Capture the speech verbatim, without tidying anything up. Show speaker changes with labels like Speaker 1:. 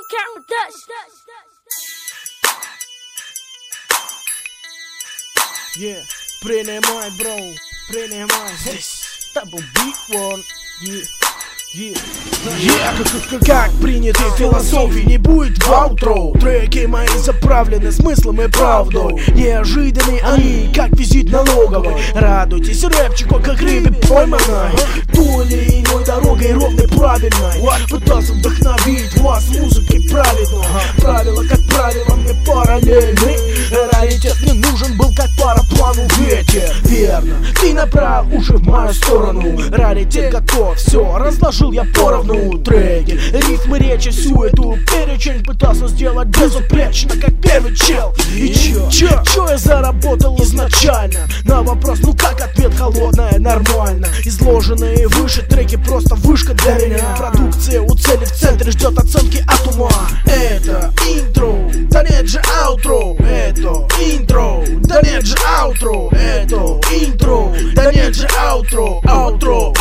Speaker 1: Yeah, принимай, бро, принимай. Здесь Double Big One. Yeah. Yeah. Yeah. Как, как принято в философии, не будет в аутро. Треки мои заправлены смыслом и правдой. Неожиданные они, как визит налоговой. Радуйтесь рэпчику, как рыбе пойманной. Той или иной дорогой ровной правильной. Пытался вдохновить вас музыкой праведной. Правила, как правило, мне параллельны. Раритет мне нужен был, как параплану ветер. Верно, ты направил уши в мою сторону. Раритет готов, все, разложил я поровну треки, рифмы, речи, всю эту перечень пытался сделать безупречно, как первый чел. И чё, чё, чё я заработал изначально? На вопрос, ну как, ответ холодная, нормально. Изложенные выше треки просто вышка для меня. Продукция у цели в центре ждет оценки от ума. Это интро, да нет же аутро. Это интро, да нет же аутро. Это интро, да нет же аутро. Аутро,